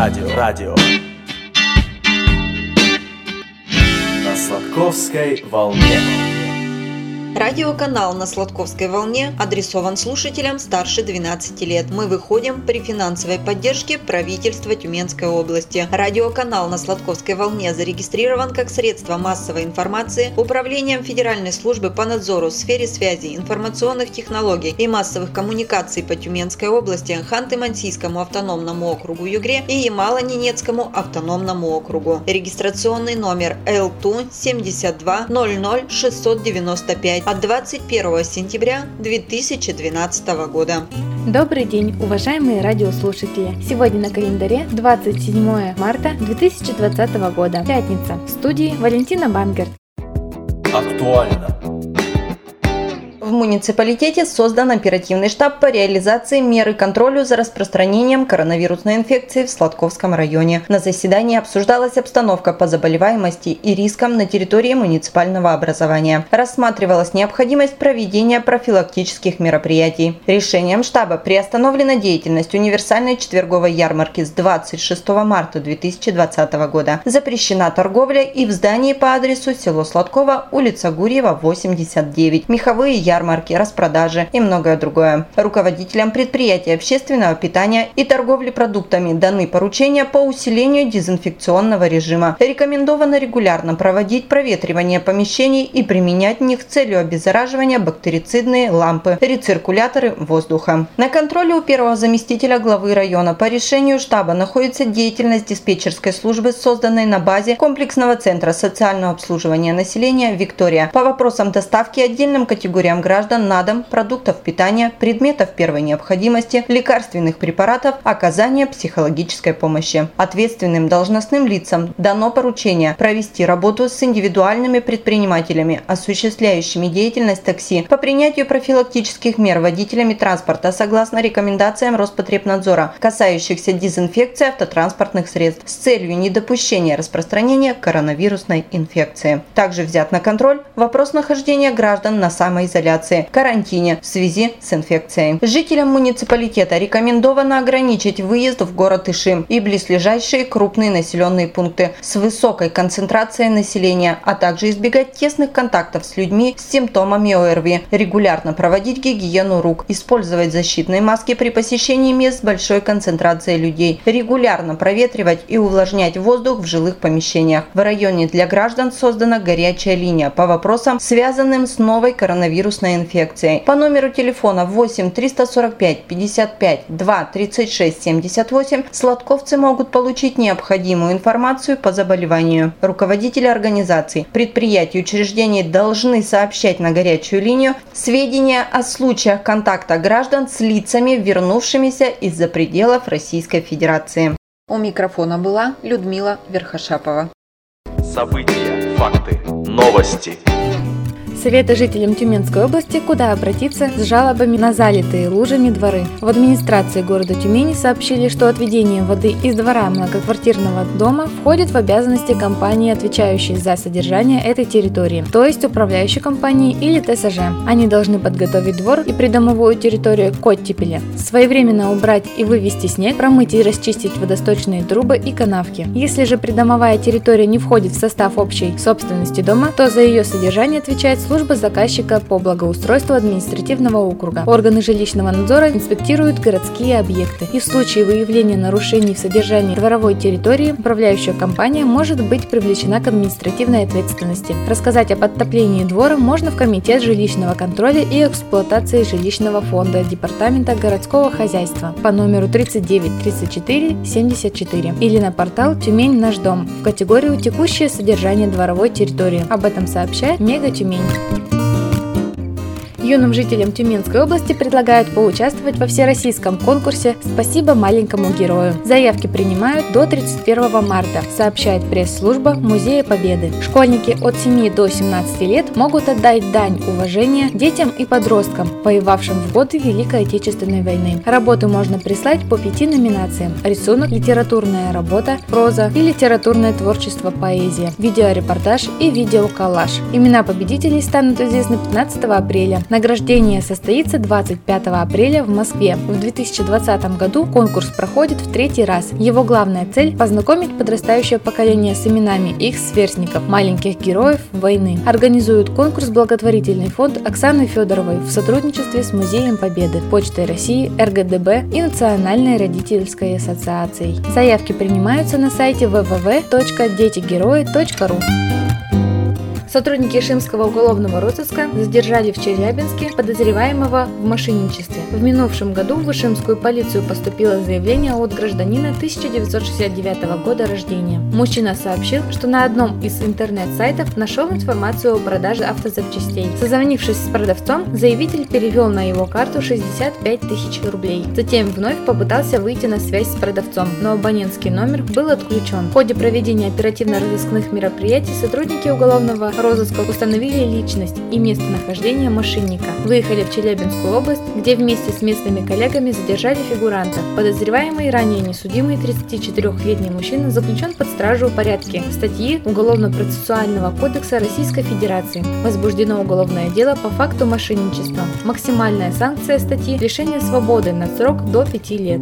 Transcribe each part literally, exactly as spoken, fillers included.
радио, радио. На Сладковской волне. Радиоканал на Сладковской волне адресован слушателям старше двенадцати лет. Мы выходим при финансовой поддержке правительства Тюменской области. Радиоканал на Сладковской волне зарегистрирован как средство массовой информации Управлением Федеральной службы по надзору в сфере связи, информационных технологий и массовых коммуникаций по Тюменской области, Ханты-Мансийскому автономному округу Югре и Ямало-Ненецкому автономному округу. Регистрационный номер эл ту семьдесят два ноль ноль шестьсот девяносто пять от двадцать первого сентября две тысячи двенадцатого года. Добрый день, уважаемые радиослушатели! Сегодня на календаре двадцать седьмое марта две тысячи двадцатого года, пятница. В студии Валентина Бангерт. Актуально. В муниципалитете создан оперативный штаб по реализации меры контроля за распространением коронавирусной инфекции в Сладковском районе. На заседании обсуждалась обстановка по заболеваемости и рискам на территории муниципального образования. Рассматривалась необходимость проведения профилактических мероприятий. Решением штаба приостановлена деятельность универсальной четверговой ярмарки с двадцать шестого марта две тысячи двадцатого года. Запрещена торговля и в здании по адресу село Сладково, улица Гурьева, восемьдесят девять. Меховые ярмарки. Ярмарки, распродажи и многое другое. Руководителям предприятий общественного питания и торговли продуктами даны поручения по усилению дезинфекционного режима. Рекомендовано регулярно проводить проветривание помещений и применять в них с целью обеззараживания бактерицидные лампы, рециркуляторы воздуха. На контроле у первого заместителя главы района по решению штаба находится деятельность диспетчерской службы, созданной на базе комплексного центра социального обслуживания населения «Виктория» по вопросам доставки отдельным категориям граждан граждан на дом продуктов питания, предметов первой необходимости, лекарственных препаратов, оказания психологической помощи. Ответственным должностным лицам дано поручение провести работу с индивидуальными предпринимателями, осуществляющими деятельность такси, по принятию профилактических мер водителями транспорта согласно рекомендациям Роспотребнадзора, касающихся дезинфекции автотранспортных средств с целью недопущения распространения коронавирусной инфекции. Также взят на контроль вопрос нахождения граждан на самоизоляции, карантине в связи с инфекцией. Жителям муниципалитета рекомендовано ограничить выезд в город Ишим и близлежащие крупные населенные пункты с высокой концентрацией населения, а также избегать тесных контактов с людьми с симптомами о эр ви, регулярно проводить гигиену рук, использовать защитные маски при посещении мест с большой концентрацией людей, регулярно проветривать и увлажнять воздух в жилых помещениях. В районе для граждан создана горячая линия по вопросам, связанным с новой коронавирусной инфекцией. По номеру телефона восемь триста сорок пять пятьдесят пять два тридцать шесть семьдесят восемь сладковцы могут получить необходимую информацию по заболеванию. Руководители организаций, предприятий и учреждений должны сообщать на горячую линию сведения о случаях контакта граждан с лицами, вернувшимися из-за пределов Российской Федерации. У микрофона была Людмила Верхошапова. События, факты, новости. Советы жителям Тюменской области, куда обратиться с жалобами на залитые лужами дворы. В администрации города Тюмени сообщили, что отведение воды из двора многоквартирного дома входит в обязанности компании, отвечающей за содержание этой территории, то есть управляющей компании или тэ эс жэ. Они должны подготовить двор и придомовую территорию к оттепели, своевременно убрать и вывести снег, промыть и расчистить водосточные трубы и канавки. Если же придомовая территория не входит в состав общей собственности дома, то за ее содержание отвечает служба Служба заказчика по благоустройству административного округа. Органы жилищного надзора инспектируют городские объекты. И в случае выявления нарушений в содержании дворовой территории управляющая компания может быть привлечена к административной ответственности. Рассказать о подтоплении двора можно в Комитет жилищного контроля и эксплуатации жилищного фонда Департамента городского хозяйства по номеру тридцать девять тридцать четыре семьдесят четыре или на портал «Тюмень. Наш дом» в категорию «Текущее содержание дворовой территории». Об этом сообщает Мега Тюмень. Юным жителям Тюменской области предлагают поучаствовать во всероссийском конкурсе «Спасибо маленькому герою». Заявки принимают до тридцать первого марта, сообщает пресс-служба Музея Победы. Школьники от семи до семнадцати лет могут отдать дань уважения детям и подросткам, воевавшим в годы Великой Отечественной войны. Работы можно прислать по пяти номинациям: рисунок, литературная работа, проза и литературное творчество, поэзия, видеорепортаж и видеоколлаж. Имена победителей станут известны пятнадцатого апреля Награждение состоится двадцать пятого апреля в Москве. В две тысячи двадцатом году конкурс проходит в третий раз. Его главная цель – познакомить подрастающее поколение с именами их сверстников, маленьких героев войны. Организует конкурс благотворительный фонд Оксаны Федоровой в сотрудничестве с Музеем Победы, Почтой России, эр гэ дэ бэ и Национальной родительской ассоциацией. Заявки принимаются на сайте дабл ю дабл ю дабл ю точка дети герои точка ру. Сотрудники Ишимского уголовного розыска задержали в Челябинске подозреваемого в мошенничестве. В минувшем году в Ишимскую полицию поступило заявление от гражданина тысяча девятьсот шестьдесят девятого года рождения. Мужчина сообщил, что на одном из интернет-сайтов нашел информацию о продаже автозапчастей. Созвонившись с продавцом, заявитель перевел на его карту шестьдесят пять тысяч рублей. Затем вновь попытался выйти на связь с продавцом, но абонентский номер был отключен. В ходе проведения оперативно-розыскных мероприятий сотрудники уголовного розыска установили личность и местонахождение мошенника. Выехали в Челябинскую область, где вместе с местными коллегами задержали фигуранта. Подозреваемый, ранее несудимый тридцатичетырёхлетний мужчина заключен под стражу в порядке статьи Уголовно-процессуального кодекса Российской Федерации. Возбуждено уголовное дело по факту мошенничества. Максимальная санкция статьи – лишение свободы на срок до пяти лет.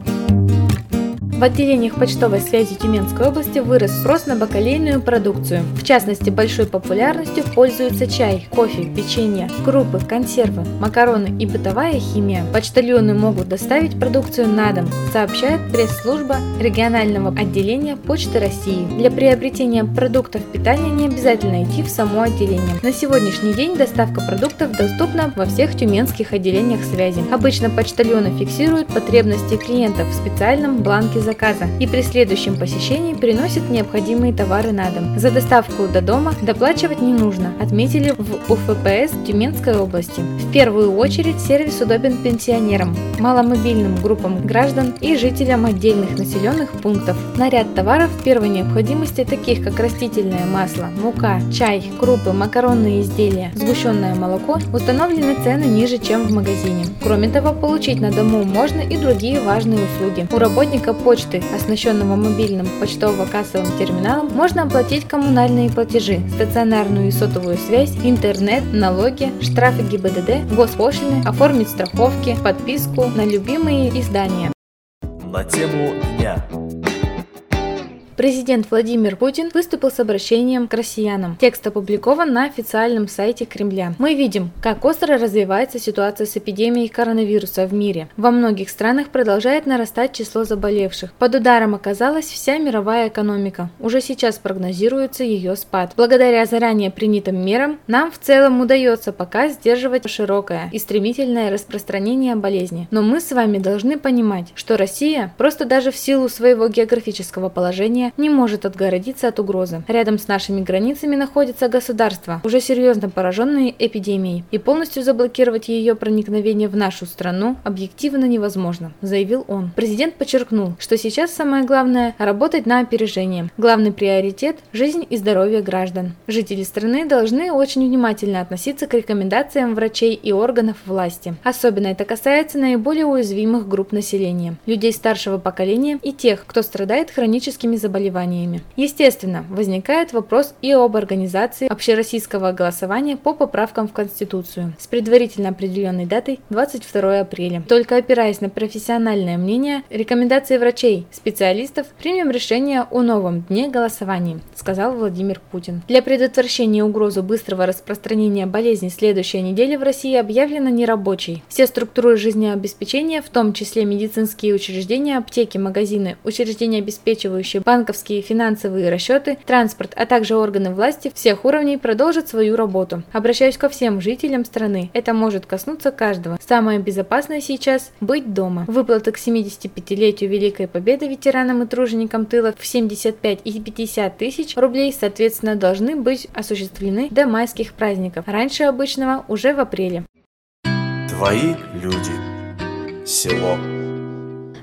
В отделениях почтовой связи Тюменской области вырос спрос на бакалейную продукцию. В частности, большой популярностью пользуются чай, кофе, печенье, крупы, консервы, макароны и бытовая химия. Почтальоны могут доставить продукцию на дом, сообщает пресс-служба регионального отделения Почты России. Для приобретения продуктов питания не обязательно идти в само отделение. На сегодняшний день доставка продуктов доступна во всех тюменских отделениях связи. Обычно почтальоны фиксируют потребности клиентов в специальном бланке заказа и при следующем посещении приносят необходимые товары на дом. За доставку до дома доплачивать не нужно, отметили в у эф пэ эс Тюменской области. В первую очередь сервис удобен пенсионерам, маломобильным группам граждан и жителям отдельных населенных пунктов. На ряд товаров первой необходимости, таких как растительное масло, мука, чай, крупы, макаронные изделия, сгущенное молоко, установлены цены ниже, чем в магазине. Кроме того, получить на дому можно и другие важные услуги. У работника почты, оснащенного мобильным почтово-кассовым терминалом, можно оплатить коммунальные платежи, стационарную и сотовую связь, интернет, налоги, штрафы гэ и бэ дэ дэ, госпошлины, оформить страховки, подписку на любимые издания. На тему дня. Президент Владимир Путин выступил с обращением к россиянам. Текст опубликован на официальном сайте Кремля. Мы видим, как остро развивается ситуация с эпидемией коронавируса в мире. Во многих странах продолжает нарастать число заболевших. Под ударом оказалась вся мировая экономика. Уже сейчас прогнозируется ее спад. Благодаря заранее принятым мерам нам в целом удается пока сдерживать широкое и стремительное распространение болезни. Но мы с вами должны понимать, что Россия просто даже в силу своего географического положения не может отгородиться от угрозы. Рядом с нашими границами находятся государства, уже серьезно пораженные эпидемией, и полностью заблокировать ее проникновение в нашу страну объективно невозможно, заявил он. Президент подчеркнул, что сейчас самое главное – работать на опережение. Главный приоритет – жизнь и здоровье граждан. Жители страны должны очень внимательно относиться к рекомендациям врачей и органов власти. Особенно это касается наиболее уязвимых групп населения – людей старшего поколения и тех, кто страдает хроническими заболеваниями. заболеваниями. Естественно, возникает вопрос и об организации общероссийского голосования по поправкам в Конституцию с предварительно определенной датой двадцать второго апреля. Только опираясь на профессиональное мнение, рекомендации врачей, специалистов, примем решение о новом дне голосования, сказал Владимир Путин. Для предотвращения угрозы быстрого распространения болезни следующая неделя в России объявлена нерабочей. Все структуры жизнеобеспечения, в том числе медицинские учреждения, аптеки, магазины, учреждения, обеспечивающие банковские и финансовые расчеты, транспорт, а также органы власти всех уровней продолжат свою работу. Обращаюсь ко всем жителям страны. Это может коснуться каждого. Самое безопасное сейчас – быть дома. Выплаты к семидесятипятилетию Великой Победы ветеранам и труженикам тыла в семьдесят пять и пятьдесят тысяч рублей, соответственно, должны быть осуществлены до майских праздников. Раньше обычного уже в апреле. Твои люди. Село.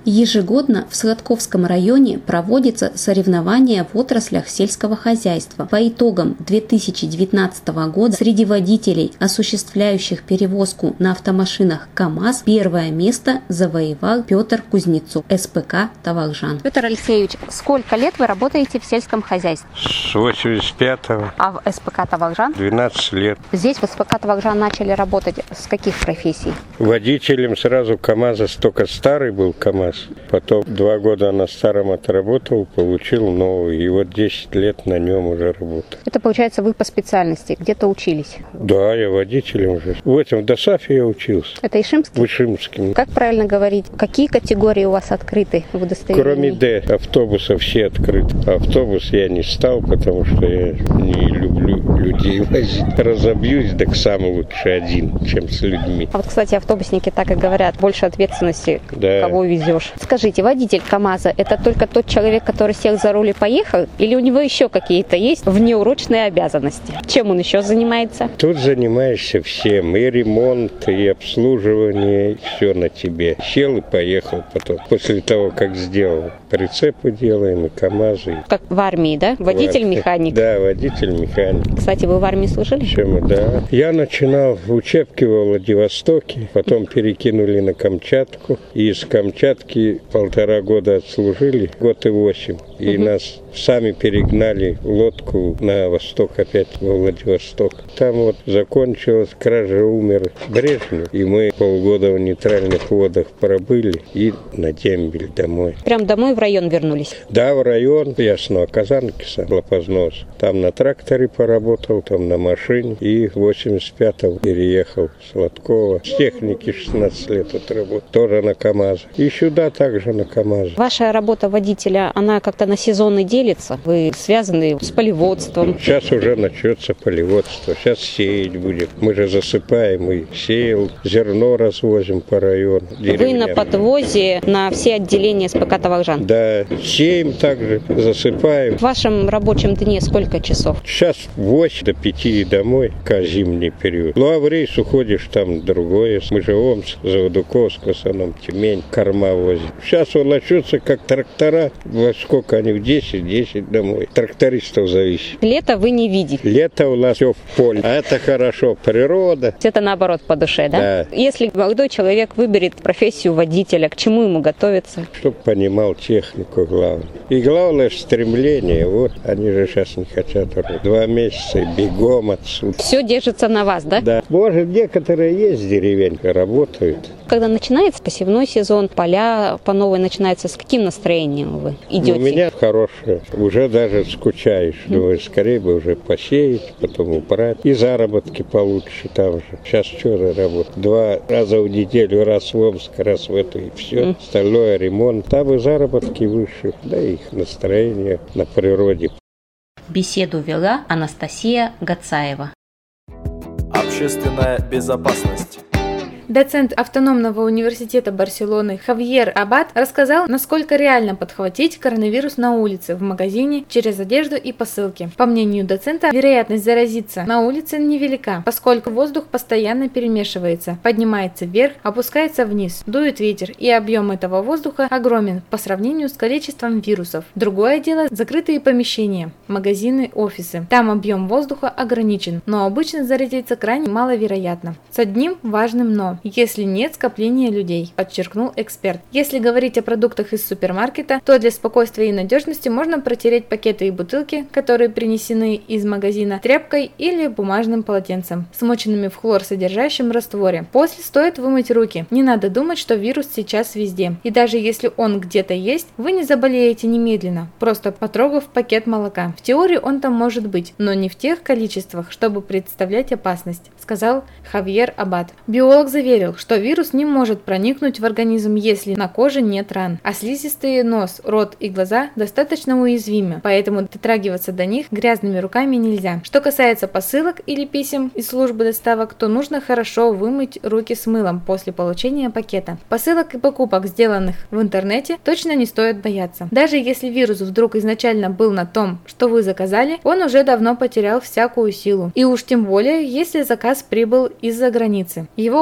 Ежегодно в Сладковском районе проводятся соревнования в отраслях сельского хозяйства. По итогам две тысячи девятнадцатого года среди водителей, осуществляющих перевозку на автомашинах КАМАЗ, первое место завоевал Петр Кузнецов, СПК «Тавакжан». Петр Алексеевич, сколько лет вы работаете в сельском хозяйстве? С восемьдесят пятого. А в СПК «Тавакжан»? двенадцать лет. Здесь в СПК «Тавакжан» начали работать с каких профессий? Водителем сразу КАМАЗа, только старый был КАМАЗ. Потом два года на старом отработал, получил новый. И вот десять лет на нем уже работаю. Это получается вы по специальности где-то учились? Да, я водителем уже. В этом в ДОСАФе я учился. Это Ишимский? В Ишимском. Как правильно говорить? Какие категории у вас открыты в удостоверении? Кроме Д, автобуса все открыты. Автобус я не стал, потому что я не люблю людей возить. Разобьюсь, так сам лучше один, чем с людьми. А вот, кстати, автобусники так и говорят, больше ответственности, да. Кого везешь. Скажите, водитель КАМАЗа – это только тот человек, который сел за руль и поехал? Или у него еще какие-то есть внеурочные обязанности? Чем он еще занимается? Тут занимаешься всем. И ремонт, и обслуживание, и все на тебе. Сел и поехал потом. После того, как сделал. Прицепы делаем, и КАМАЗы. Как в армии, да? Водитель-механик? Да, водитель-механик. Кстати, вы в армии служили? Чем, да. Я начинал в учебке во Владивостоке, потом перекинули на Камчатку. И из Камчатки полтора года отслужили, год и восемь. И угу. нас сами перегнали в лодку на восток, опять во Владивосток. Там вот закончилось, кража, умер Брежнев. И мы полгода в нейтральных водах пробыли и на дембель домой. Прям домой в район вернулись? Да, в район, ясно, Казанки, Лопознос. Там на тракторе поработал, там на машине. И в восемьдесят пятом переехал в Сладково. С техники шестнадцать лет отработал. Тоже на КАМАЗ. И сюда также на КАМАЗ. Ваша работа водителя, она как-то на сезоны делится? Вы связаны с полеводством? Сейчас уже начнется полеводство. Сейчас сеять будет. Мы же засыпаем и сеял. Зерно развозим по району. Вы на подвозе на все отделения СПК «Тавакжан»? Да. Сеем также, засыпаем. В вашем рабочем дне сколько часов? Сейчас восемь до пяти домой, к зимний период. Ну а в рейс уходишь там другое. Мы же Омск, Заводуковск, в основном Тюмень, корма возим. Сейчас он начнется как трактора. Во сколько они? В десять, десять домой. Трактористов зависит. Лето вы не видите? Лето у нас все в поле. А это хорошо. Природа. Это наоборот по душе, да? Да. Если молодой человек выберет профессию водителя, к чему ему готовиться? Чтоб понимал технику главное. И главное стремление. Вот они же сейчас не хотят работать. Два месяца и бегом отсюда. Все держится на вас, да? Да. Может, некоторые есть деревень, работают. Когда начинается посевной сезон, поля по новой начинаются, с каким настроением вы идете? У меня хорошее. Уже даже скучаешь. Думаю, скорее бы уже посеять, потом убрать. И заработки получше там же. Сейчас что за работа? Два раза в неделю, раз в Омск, раз в эту, и все. Mm. Остальное ремонт. Там и заработки выше, да и их настроение на природе. Беседу вела Анастасия Гацаева. Общественная безопасность. Доцент автономного университета Барселоны Хавьер Абад рассказал, насколько реально подхватить коронавирус на улице, в магазине, через одежду и посылки. По мнению доцента, вероятность заразиться на улице невелика, поскольку воздух постоянно перемешивается, поднимается вверх, опускается вниз, дует ветер, и объем этого воздуха огромен по сравнению с количеством вирусов. Другое дело – закрытые помещения, магазины, офисы. Там объем воздуха ограничен, но обычно заразиться крайне маловероятно. С одним важным «но». Если нет скопления людей, подчеркнул эксперт. Если говорить о продуктах из супермаркета, то для спокойствия и надежности можно протереть пакеты и бутылки, которые принесены из магазина, тряпкой или бумажным полотенцем, смоченными в хлорсодержащем растворе. После стоит вымыть руки. Не надо думать, что вирус сейчас везде. И даже если он где-то есть, вы не заболеете немедленно, просто потрогав пакет молока. В теории он там может быть, но не в тех количествах, чтобы представлять опасность, сказал Хавьер Абад. Биолог заверил, что вирус не может проникнуть в организм, если на коже нет ран, а слизистые нос, рот и глаза достаточно уязвимы, поэтому дотрагиваться до них грязными руками нельзя. Что касается посылок или писем из службы доставок, то нужно хорошо вымыть руки с мылом после получения пакета. Посылок и покупок, сделанных в интернете, точно не стоит бояться. Даже если вирус вдруг изначально был на том, что вы заказали, он уже давно потерял всякую силу. И уж тем более, если заказ прибыл из-за границы. Его упаковали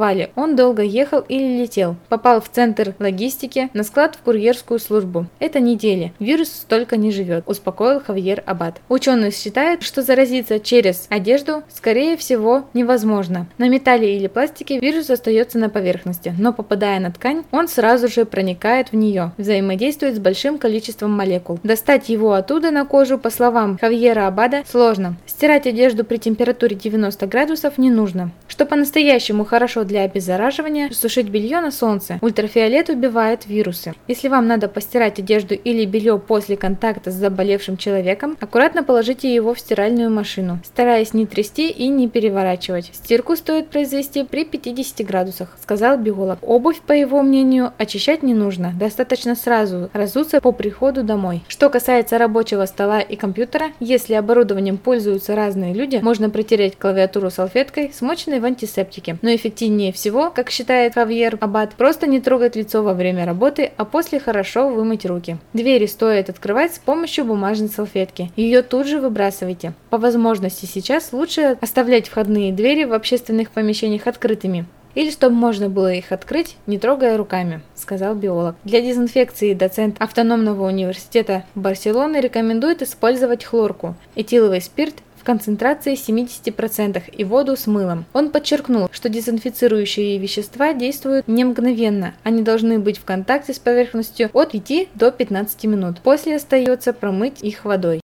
сдавали. Он долго ехал или летел. Попал в центр логистики, на склад в курьерскую службу. Это недели. Вирус столько не живет, успокоил Хавьер Абад. Ученые считают, что заразиться через одежду, скорее всего, невозможно. На металле или пластике вирус остается на поверхности, но попадая на ткань, он сразу же проникает в нее, взаимодействует с большим количеством молекул. Достать его оттуда на кожу, по словам Хавьера Абада, сложно. Стирать одежду при температуре девяносто градусов не нужно. Что по-настоящему хорошо для обеззараживания, сушить белье на солнце. Ультрафиолет убивает вирусы. Если вам надо постирать одежду или белье после контакта с заболевшим человеком, аккуратно положите его в стиральную машину, стараясь не трясти и не переворачивать. Стирку стоит произвести при пятидесяти градусах, сказал биолог. Обувь, по его мнению, очищать не нужно, достаточно сразу разуться по приходу домой. Что касается рабочего стола и компьютера, если оборудованием пользуются разные люди, можно протереть клавиатуру салфеткой, смоченной в антисептике. Но эффективнее всего, как считает Хавьер Абад, просто не трогать лицо во время работы, а после хорошо вымыть руки. Двери стоит открывать с помощью бумажной салфетки. Ее тут же выбрасывайте. По возможности сейчас лучше оставлять входные двери в общественных помещениях открытыми. Или чтобы можно было их открыть, не трогая руками, сказал биолог. Для дезинфекции доцент автономного университета Барселоны рекомендует использовать хлорку, этиловый спирт в концентрации семьдесят процентов и воду с мылом. Он подчеркнул, что дезинфицирующие вещества действуют не мгновенно, они должны быть в контакте с поверхностью от пяти до пятнадцати минут. После остается промыть их водой.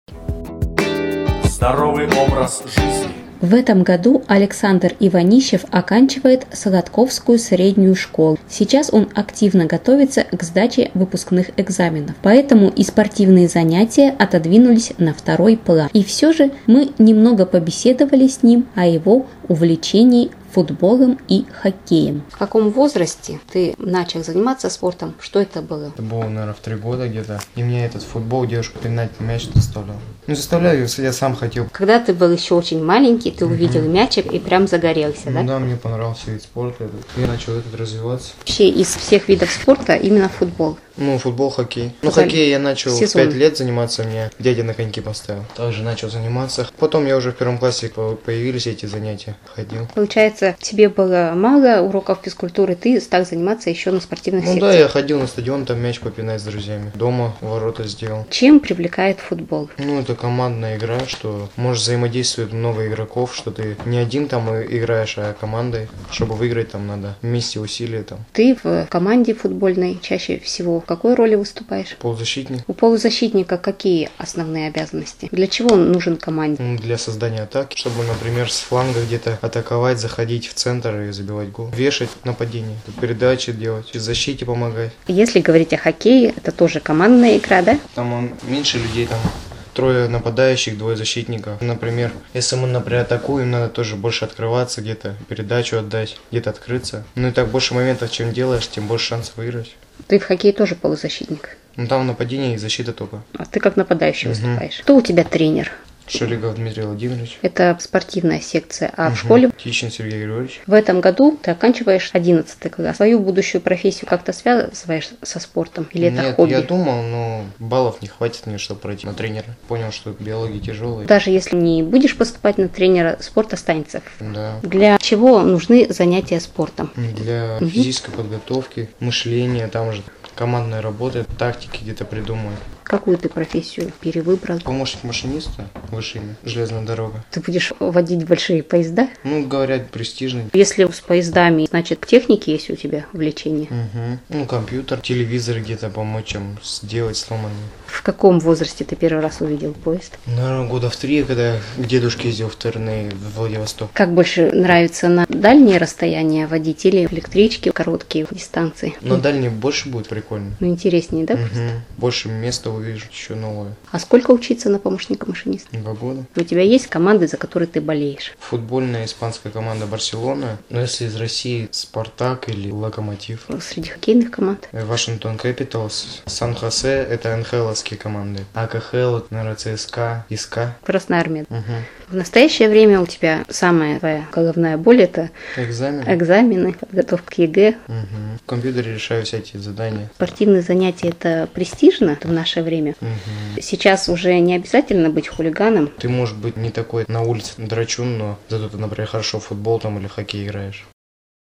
Здоровый образ жизни. В этом году Александр Иванищев оканчивает Солодковскую среднюю школу. Сейчас он активно готовится к сдаче выпускных экзаменов, поэтому и спортивные занятия отодвинулись на второй план. И все же мы немного побеседовали с ним о его увлечении футболом и хоккеем. В каком возрасте ты начал заниматься спортом? Что это было? Это было, наверное, в три года где-то. И мне этот футбол девушка пинать мяч заставляла. Ну, заставляю, я сам хотел. Когда ты был еще очень маленький, ты увидел угу. мячик и прям загорелся, ну, да? Да, мне понравился вид спорта этот. Я начал этот развиваться. Вообще из всех видов спорта именно футбол. Ну, футбол, хоккей. Ну, хоккей я начал в пять лет заниматься, меня дядя на коньки поставил. Также начал заниматься. Потом я уже в первом классе появились эти занятия, ходил. Получается, тебе было мало уроков физкультуры, ты стал заниматься еще на спортивных ну, секциях. Ну да, я ходил на стадион, там мяч попинать с друзьями. Дома ворота сделал. Чем привлекает футбол? Ну, это командная игра, что может взаимодействовать много игроков, что ты не один там играешь, а командой. Чтобы выиграть, там надо вместе усилия там. Ты в команде футбольной чаще всего в какой роли выступаешь? Полузащитник. У полузащитника какие основные обязанности? Для чего он нужен команде? Ну, для создания атаки, чтобы, например, с фланга где-то атаковать, заходить в центр и забивать гол. Вешать нападение, передачи делать, в защите помогать. Если говорить о хоккее, это тоже командная игра, да? Там он меньше людей, там трое нападающих, двое защитников. Например, если мы, например, атакуем, надо тоже больше открываться, где-то передачу отдать, где-то открыться. Ну и так больше моментов, чем делаешь, тем больше шансов выиграть. Ты в хоккее тоже полузащитник? Ну там нападение и защита только. А ты как нападающий угу. выступаешь. Кто у тебя тренер? Шелегов Дмитрий Владимирович. Это спортивная секция, а угу. в школе? Тичин Сергей Григорьевич. В этом году ты оканчиваешь одиннадцатый класс. Свою будущую профессию как-то связываешь со спортом? Или Нет, это хобби? Я думал, но баллов не хватит мне, чтобы пройти на тренера. Понял, что биология тяжелая. Даже если не будешь поступать на тренера, спорт останется. Да. Для чего нужны занятия спортом? Для угу. физической подготовки, мышления, там же командная работа, тактики где-то придумывают. Какую ты профессию перевыбрал? Помощник машиниста в Ишиме, железная дорога. Ты будешь водить большие поезда? Ну, говорят, престижный. Если с поездами, значит, к технике есть у тебя увлечение? Угу. Ну, компьютер, телевизор где-то помочь им сделать сломанный. В каком возрасте ты первый раз увидел поезд? Наверное, года в три, когда к дедушке ездил в Терны, в Владивосток. Как больше нравится, на дальние расстояния водить или электрички, короткие дистанции? На дальние больше будет прикольно. Ну, интереснее, да? Угу. Больше места увижу, еще новое. А сколько учиться на помощника машиниста? Два года. У тебя есть команды, за которые ты болеешь? Футбольная испанская команда Барселона. Но если из России Спартак или Локомотив. Среди хоккейных команд? Вашингтон Кэпиталс, Сан-Хосе, это эн ха эловские команды. а ка ха эл, наверное, цэ эс ка, ИСКА. Красная Армия. Угу. В настоящее время у тебя самая твоя головная боль — это экзамены, экзамены, подготовка к ЕГЭ. Угу. В компьютере решаю все эти задания. Спортивные занятия — это престижно в наше время. Угу. Сейчас уже не обязательно быть хулиганом. Ты можешь быть не такой на улице драчун, но зато ты, например, хорошо в футбол там или хоккей играешь.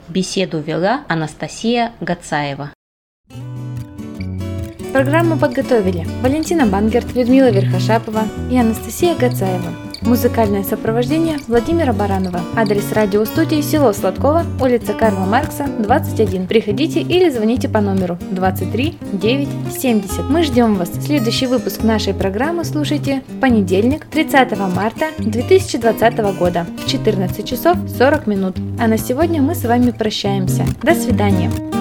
Беседу вела Анастасия Гацаева. Программу подготовили Валентина Бангерт, Людмила Верхошапова и Анастасия Гацаева. Музыкальное сопровождение Владимира Баранова. Адрес радиостудии село Сладково, улица Карла Маркса, двадцать один. Приходите или звоните по номеру двадцать три девять семьдесят. Мы ждем вас. Следующий выпуск нашей программы слушайте в понедельник, тридцатого марта две тысячи двадцатого года в четырнадцать часов сорок минут. А на сегодня мы с вами прощаемся. До свидания.